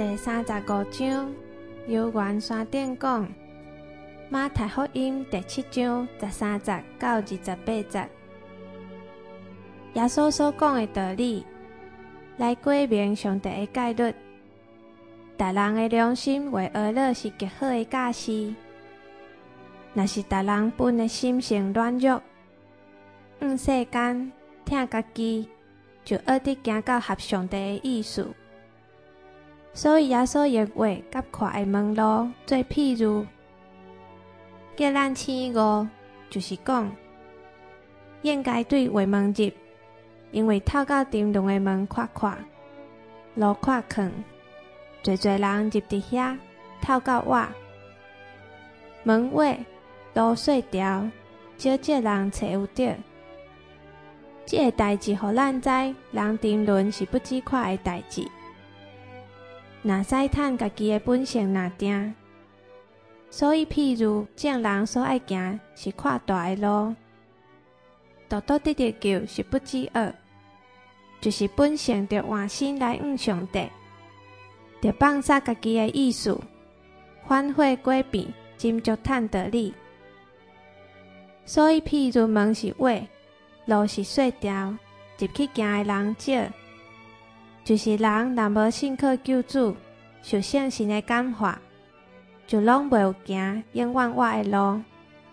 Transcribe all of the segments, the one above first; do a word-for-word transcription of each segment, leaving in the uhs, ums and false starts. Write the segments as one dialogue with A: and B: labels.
A: 第三十五章游园山顶讲，马太福音第七章十三节到二十八节。耶稣所讲的道理，来过明上帝的戒律。逐人的良心为学乐是极好的教师，若是逐人本的心性软弱，毋世间听家己，就学得行到合上帝的意思。所以耶稣用话甲看的门路做譬如，叫咱醒悟，就是讲，应该对画门入，因为透到沉沦的门看看，路看看，侪侪人入伫遐，透到我。门话路细条，少少人找有着。这个代志，互咱知，人沉沦是不止看的代志。若使趁家己的本性若定，所以譬如正人所爱行是看大的路，独独得着救是不止恶，就是本性着换心来向上帝，着放下家己的意思，反悔改变，斟酌趁道理。所以譬如门是话，路是细条，入去行的人少。就是人若无信靠救主，受圣神的感化，就拢袂有行永远活的路。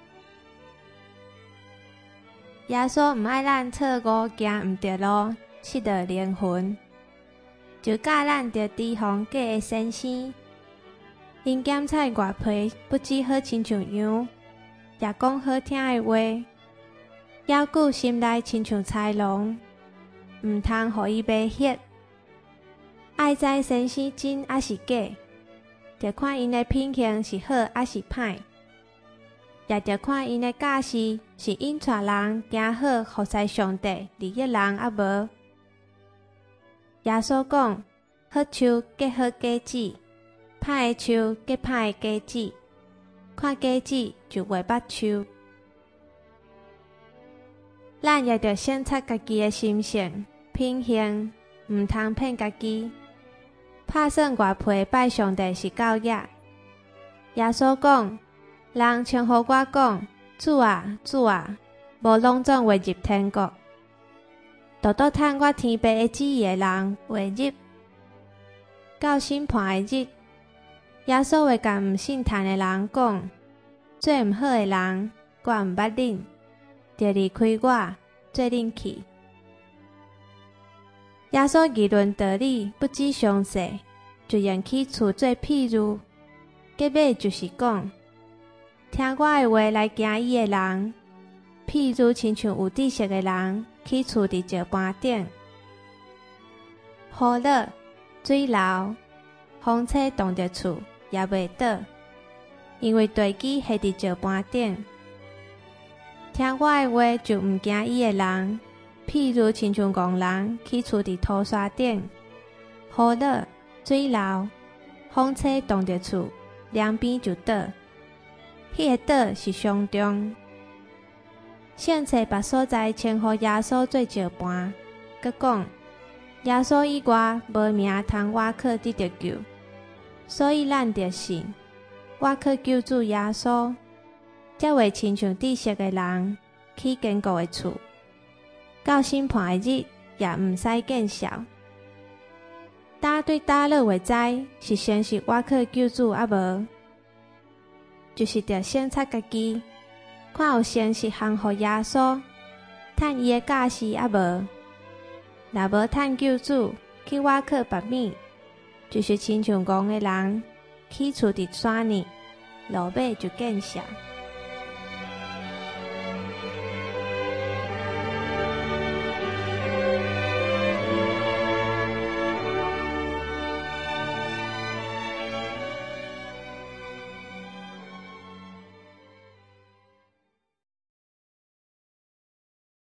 A: 耶稣毋爱咱错误行毋对路，失了灵魂，就教咱着提防假的先生。因检采外皮，不只好亲像羊，也讲好听的话，要顾心内亲像豺狼，毋通互伊迷惑。爱知先生真还是假，着看因的品行是好还是歹，也着看因的教示是引带人行好服侍上帝利益人啊无。耶稣讲，好树结好果子，歹的树结歹的果子，看果子就会捌树。咱也着审察家己的心性、品行，毋通骗家己。拍算外皮拜上帝是教业。耶稣讲，人称呼我讲，主啊，主啊，无拢总会入天国。独独趁我天父的旨意的人会入。到审判的日，耶稣会甲毋信趁的人讲，做毋好的人，我毋捌恁，着离开我，做恁去。耶稣议论道理不止详细，就用起厝做譬如，结尾就是讲，听我的话来行伊的人，譬如亲像有知识的人起厝伫石磐顶，雨落、水流、风吹动着厝也袂倒，因为地基系伫石磐顶。听我的话就毋惊伊的人，譬如亲像戆人起厝伫土沙顶，雨落、水流、风吹动着厝，两边就倒。迄个倒是上重。圣册别所在称呼耶稣做石磐，佮讲耶稣以外无名通瓦靠得着救，所以咱着信瓦靠救主耶稣，才会亲像知识的人起坚固的厝。到审判的日，也毋使见笑。打对打落会知是先是我靠救主啊无，就是着审察家己，看有先是降服耶稣，趁伊的教示啊无。若无趁救主，去我靠别物，就是亲像戆的人起厝伫山呢，落尾就见笑。